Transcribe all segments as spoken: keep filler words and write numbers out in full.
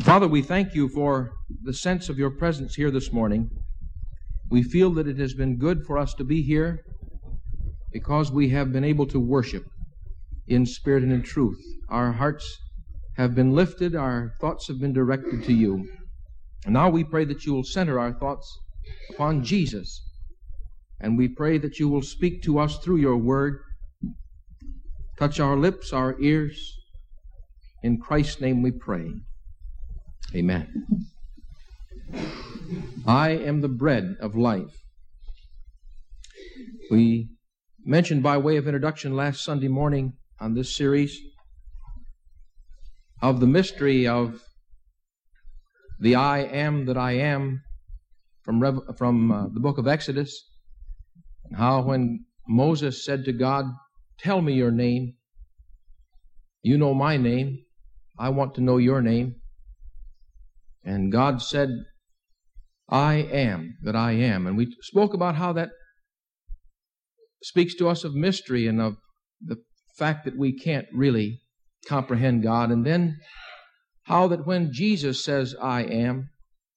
Father, we thank you for the sense of your presence here this morning. We feel that it has been good for us to be here because we have been able to worship in spirit and in truth. Our hearts have been lifted, our thoughts have been directed to you. And now we pray that you will center our thoughts upon Jesus. And we pray that you will speak to us through your word. Touch our lips, our ears. In Christ's name we pray. Amen. I am the bread of life. We mentioned by way of introduction last Sunday morning on this series of the mystery of the I am that I am from, Rev- from uh, the book of Exodus, and how when Moses said to God, "Tell me your name. You know my name. I want to know your name." And God said, "I am that I am." And we spoke about how that speaks to us of mystery and of the fact that we can't really comprehend God. And then how that when Jesus says, "I am,"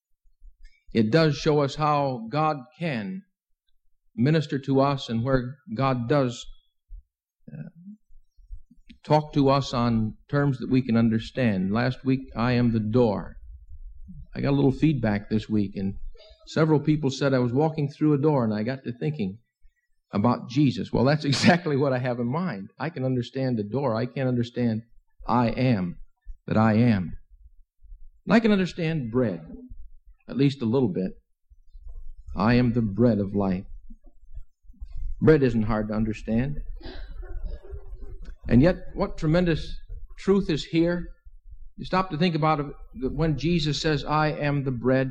it does show us how God can minister to us and where God does uh, talk to us on terms that we can understand. Last week, "I am the door." I got a little feedback this week, and several people said I was walking through a door, and I got to thinking about Jesus. Well, that's exactly what I have in mind. I can understand the door. I can't understand I am that I am. And I can understand bread, at least a little bit. I am the bread of life. Bread isn't hard to understand. And yet, what tremendous truth is here. You stop to think about it, that when Jesus says, "I am the bread,"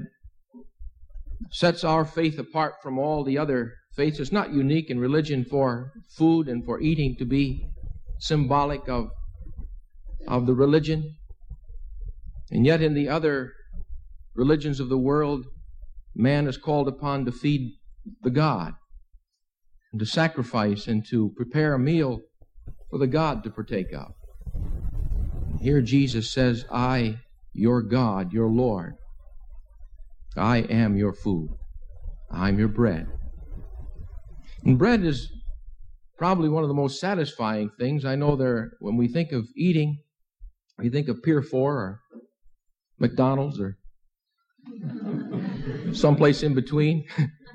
sets our faith apart from all the other faiths. It's not unique in religion for food and for eating to be symbolic of, of the religion. And yet in the other religions of the world, man is called upon to feed the God, and to sacrifice and to prepare a meal for the God to partake of. Here Jesus says, "I, your God, your Lord, I am your food. I'm your bread." And bread is probably one of the most satisfying things. I know there, when we think of eating, we think of Pier four or McDonald's or someplace in between.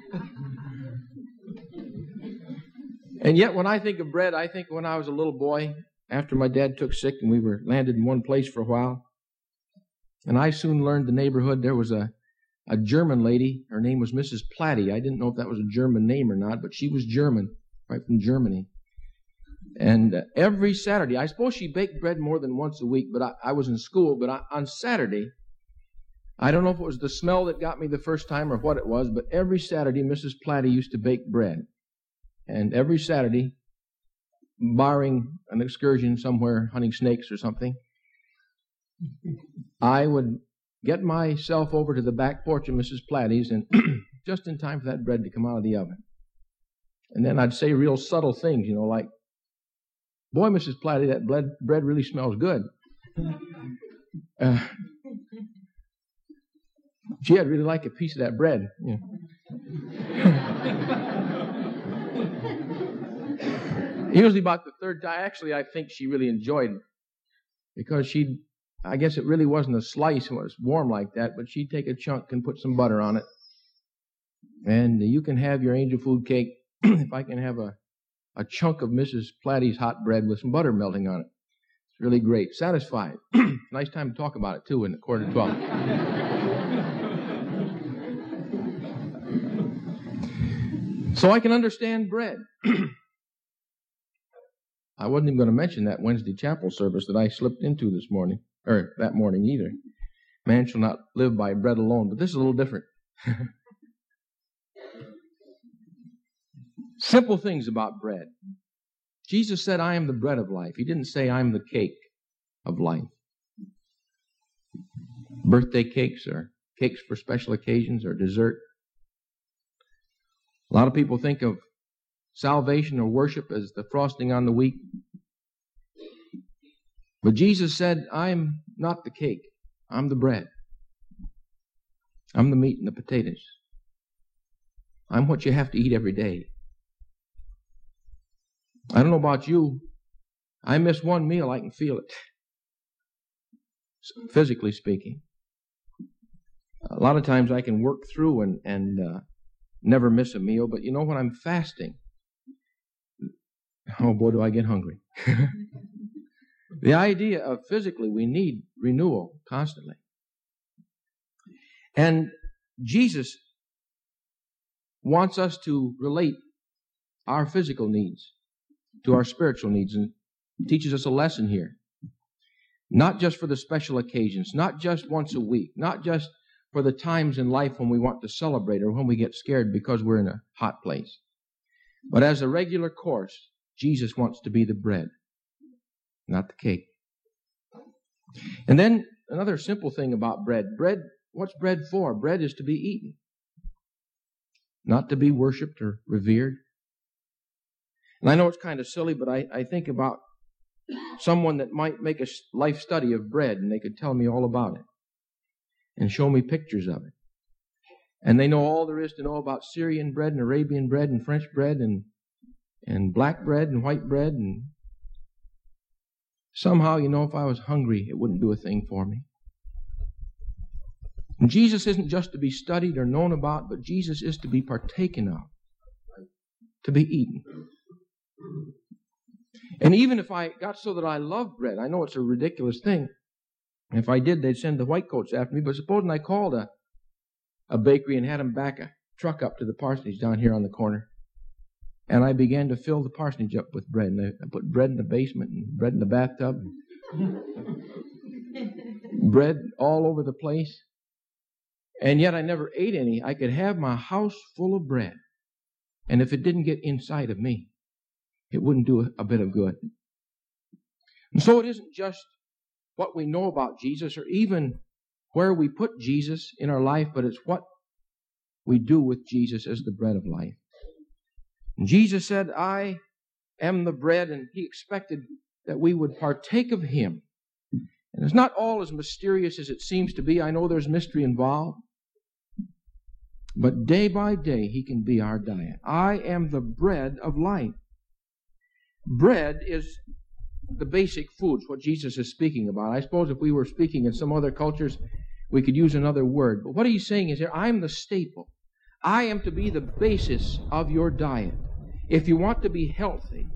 And yet when I think of bread, I think when I was a little boy, after my dad took sick and we were landed in one place for a while. And I soon learned the neighborhood, there was a, a German lady. Her name was Missus Platty. I didn't know if that was a German name or not, but she was German, right from Germany. And uh, every Saturday, I suppose she baked bread more than once a week, but I, I was in school. But I, on Saturday, I don't know if it was the smell that got me the first time or what it was, but every Saturday, Missus Platty used to bake bread. And every Saturday, barring an excursion somewhere hunting snakes or something, I would get myself over to the back porch of Missus Platty's, and just in time for that bread to come out of the oven. And then I'd say real subtle things, you know, like, "Boy, Missus Platty, that bread, bread really smells good." Uh, gee, I'd really like a piece of that bread. You know. Usually about the third time, actually, I think she really enjoyed it, because she'd, I guess it really wasn't a slice when it was warm like that, but she'd take a chunk and put some butter on it. And you can have your angel food cake if I can have a, a chunk of Missus Platty's hot bread with some butter melting on it. It's really great. Satisfying. Nice time to talk about it, too, in the quarter to twelve. So I can understand bread. I wasn't even going to mention that Wednesday chapel service that I slipped into this morning, or that morning either. Man shall not live by bread alone, but this is a little different. Simple things about bread. Jesus said, "I am the bread of life." He didn't say, "I'm the cake of life." Birthday cakes or cakes for special occasions or dessert. A lot of people think of salvation or worship as the frosting on the wheat. But Jesus said, "I'm not the cake. I'm the bread." I'm the meat and the potatoes. I'm what you have to eat every day. I don't know about you. I miss one meal, I can feel it. Physically speaking. A lot of times I can work through and, and uh, never miss a meal, but you know, when I'm fasting, oh boy, do I get hungry. The idea of physically we need renewal constantly. And Jesus wants us to relate our physical needs to our spiritual needs, and teaches us a lesson here. Not just for the special occasions, not just once a week, not just for the times in life when we want to celebrate or when we get scared because we're in a hot place. But as a regular course, Jesus wants to be the bread, not the cake. And then another simple thing about bread. Bread, what's bread for? Bread is to be eaten, not to be worshipped or revered. And I know it's kind of silly, but I, I think about someone that might make a life study of bread, and they could tell me all about it and show me pictures of it. And they know all there is to know about Syrian bread and Arabian bread and French bread and and black bread and white bread. And somehow, you know, if I was hungry, it wouldn't do a thing for me. And Jesus isn't just to be studied or known about, but Jesus is to be partaken of, to be eaten. And even if I got so that I love bread, I know it's a ridiculous thing. If I did, they'd send the white coats after me. But supposing I called a, a bakery and had them back a truck up to the parsonage down here on the corner, and I began to fill the parsonage up with bread. And I put bread in the basement and bread in the bathtub, bread all over the place. And yet I never ate any. I could have my house full of bread. And if it didn't get inside of me, it wouldn't do a, a bit of good. And so it isn't just what we know about Jesus or even where we put Jesus in our life, but it's what we do with Jesus as the bread of life. And Jesus said, I am the bread, and he expected that we would partake of him. And it's not all as mysterious as it seems to be. I know there's mystery involved. But day by day, he can be our diet. I am the bread of life. Bread is the basic foods, what Jesus is speaking about. I suppose if we were speaking in some other cultures, we could use another word. But what he's saying is here, I'm the staple. I am to be the basis of your diet. If you want to be healthy,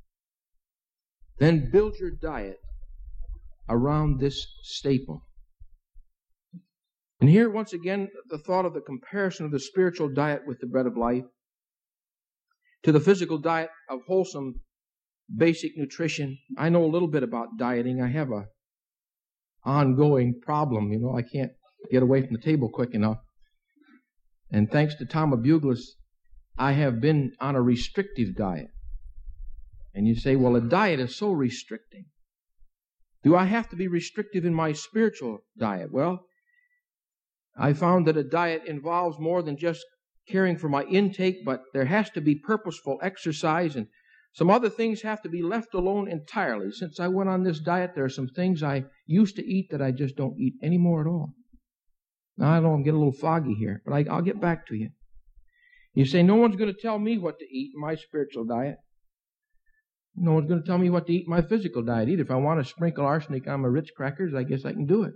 then build your diet around this staple. And here, once again, the thought of the comparison of the spiritual diet with the bread of life to the physical diet of wholesome basic nutrition. I know a little bit about dieting. I have a ongoing problem. You know, I can't get away from the table quick enough. And thanks to Tom Buglis, I have been on a restrictive diet. And you say, well, a diet is so restricting. Do I have to be restrictive in my spiritual diet? Well, I found that a diet involves more than just caring for my intake, but there has to be purposeful exercise, and some other things have to be left alone entirely. Since I went on this diet, there are some things I used to eat that I just don't eat anymore at all. Now, I know I'm getting a little foggy here, but I, I'll get back to you. You say, no one's going to tell me what to eat in my spiritual diet. No one's going to tell me what to eat in my physical diet either. If I want to sprinkle arsenic on my Ritz crackers, I guess I can do it.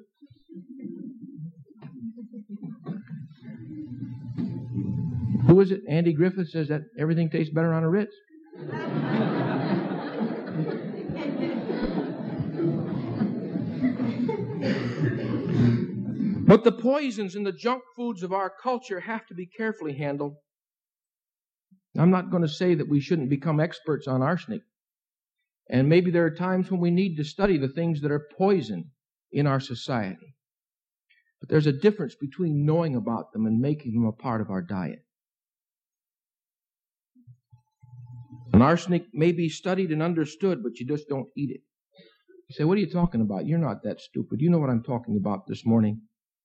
Who is it? Andy Griffith says that everything tastes better on a Ritz. But the poisons and the junk foods of our culture have to be carefully handled. I'm not going to say that we shouldn't become experts on arsenic. And maybe there are times when we need to study the things that are poison in our society. But there's a difference between knowing about them and making them a part of our diet. And arsenic may be studied and understood, but you just don't eat it. You say, what are you talking about? You're not that stupid. You know what I'm talking about this morning.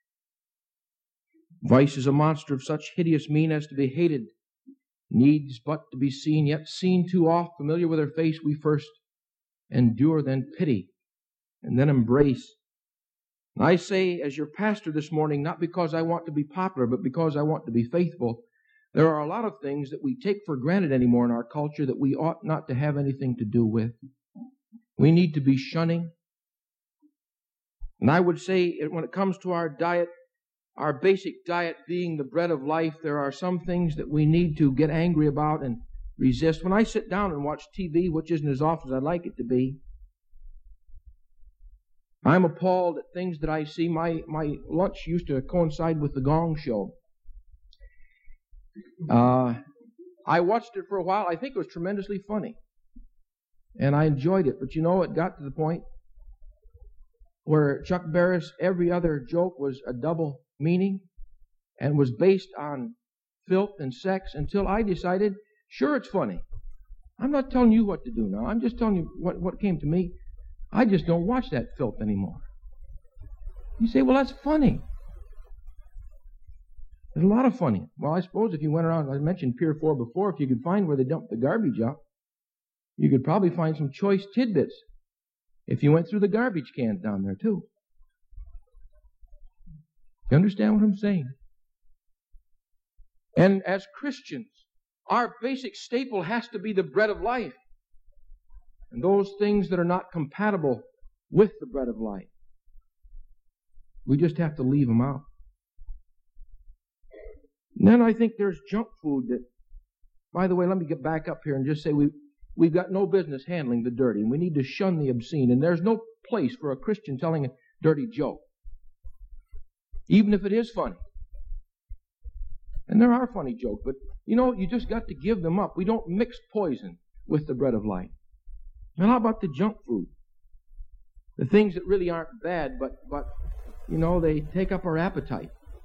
Vice is a monster of such hideous mien as to be hated. Needs but to be seen, yet seen too oft. Familiar with her face, we first endure, then pity, and then embrace. And I say, as your pastor this morning, not because I want to be popular, but because I want to be faithful, there are a lot of things that we take for granted anymore in our culture that we ought not to have anything to do with. We need to be shunning. And I would say, when it comes to our diet, our basic diet being the bread of life, there are some things that we need to get angry about and resist. When I sit down and watch T V, which isn't as often as I'd like it to be, I'm appalled at things that I see. My, my lunch used to coincide with the Gong Show. Uh, I watched it for a while. I think it was tremendously funny. And I enjoyed it. But you know, it got to the point where Chuck Barris, every other joke was a double meaning and was based on filth and sex, until I decided, sure, it's funny. I'm not telling you what to do now. I'm just telling you what, what came to me. I just don't watch that filth anymore. You say, well, that's funny. There's a lot of funny. Well, I suppose if you went around, I mentioned Pier four before, if you could find where they dump the garbage out, you could probably find some choice tidbits if you went through the garbage cans down there, too. You understand what I'm saying? And as Christians, our basic staple has to be the bread of life. And those things that are not compatible with the bread of life, we just have to leave them out. And then I think there's junk food that, by the way, let me get back up here and just say we, we've got no business handling the dirty, and we need to shun the obscene. And there's no place for a Christian telling a dirty joke, even if it is funny. And there are funny jokes, but you know, you just got to give them up. We don't mix poison with the bread of life. And how about the junk food? The things that really aren't bad, but, but you know, they take up our appetite.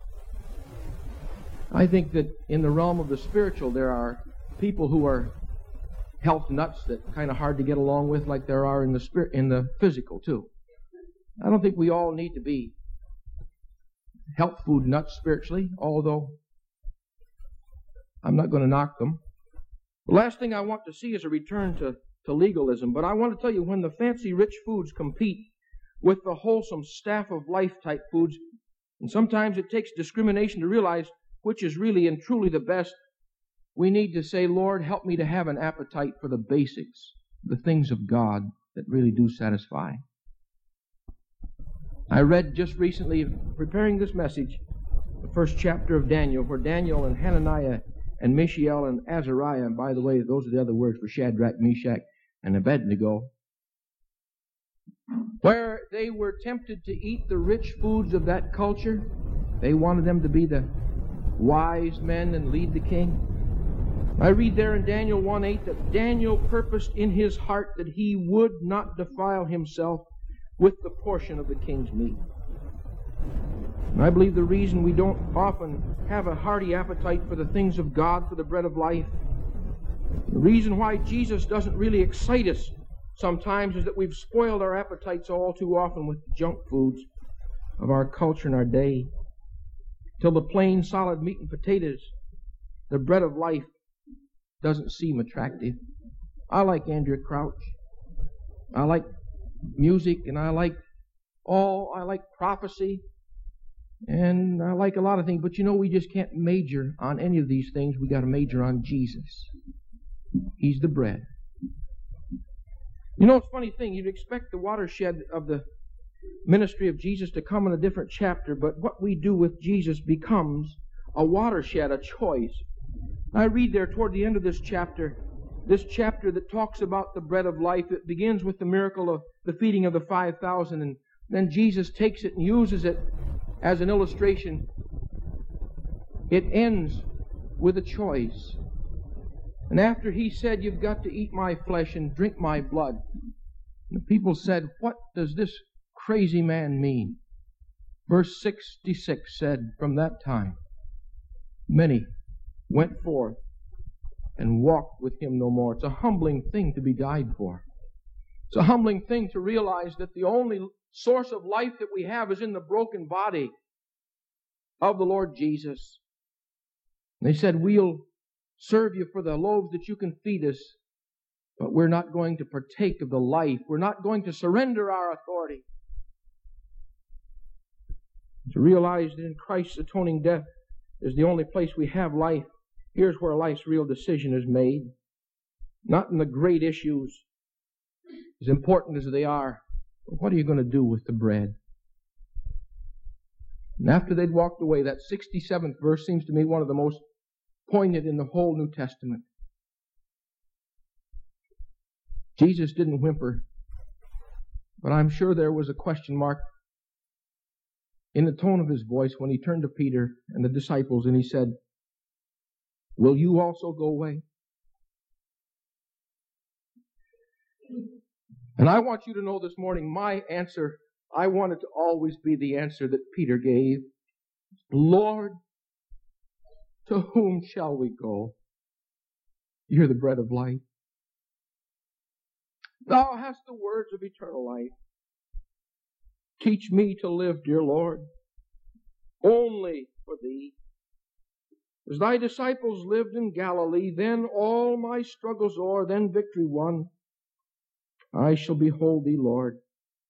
I think that in the realm of the spiritual, there are people who are health nuts that are kind of hard to get along with, like there are in the spirit, in the physical too. I don't think we all need to be health food nuts spiritually, although I'm not going to knock them. The last thing I want to see is a return to, to legalism, but I want to tell you, when the fancy rich foods compete with the wholesome staff of life type foods, and sometimes it takes discrimination to realize which is really and truly the best, we need to say, Lord, help me to have an appetite for the basics, the things of God that really do satisfy. I read just recently, preparing this message, the first chapter of Daniel, where Daniel and Hananiah and Mishael and Azariah, and by the way, those are the other words for Shadrach, Meshach, and Abednego, where they were tempted to eat the rich foods of that culture. They wanted them to be the wise men and lead the king. I read there in Daniel one eight that Daniel purposed in his heart that he would not defile himself with the portion of the king's meat. And I believe the reason we don't often have a hearty appetite for the things of God, for the bread of life, the reason why Jesus doesn't really excite us sometimes is that we've spoiled our appetites all too often with the junk foods of our culture and our day, till the plain solid meat and potatoes, the bread of life, doesn't seem attractive. I like Andrea Crouch. I like music, and I like all, I like prophecy, and I like a lot of things, but you know, we just can't major on any of these things. We got to major on Jesus. He's the bread. You know, it's a funny thing. You'd expect the watershed of the ministry of Jesus to come in a different chapter, but what we do with Jesus becomes a watershed, a choice. I read there toward the end of this chapter, this chapter that talks about the bread of life. It begins with the miracle of the feeding of the five thousand, and then Jesus takes it and uses it as an illustration. It ends with a choice. And after he said, you've got to eat my flesh and drink my blood, and the people said, what does this crazy man mean? Verse sixty-six said, from that time, many went forth and walked with him no more. It's a humbling thing to be died for. It's a humbling thing to realize that the only source of life that we have is in the broken body of the Lord Jesus. And they said, we'll serve you for the loaves that you can feed us, but we're not going to partake of the life. We're not going to surrender our authority. to realize that in Christ's atoning death is the only place we have life. Here's where life's real decision is made. Not in the great issues, as important as they are, but what are you going to do with the bread? And after they'd walked away, that sixty-seventh verse seems to me one of the most poignant in the whole New Testament. Jesus didn't whimper, but I'm sure there was a question mark in the tone of his voice when he turned to Peter and the disciples and he said, will you also go away? And I want you to know this morning, my answer, I want it to always be the answer that Peter gave. Lord, to whom shall we go? You're the bread of life. Thou hast the words of eternal life. Teach me to live, dear Lord, only for Thee. As Thy disciples lived in Galilee, then all my struggles o'er, then victory won, I shall behold Thee, Lord,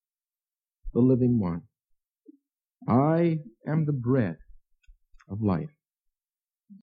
the living one. I am the bread of life.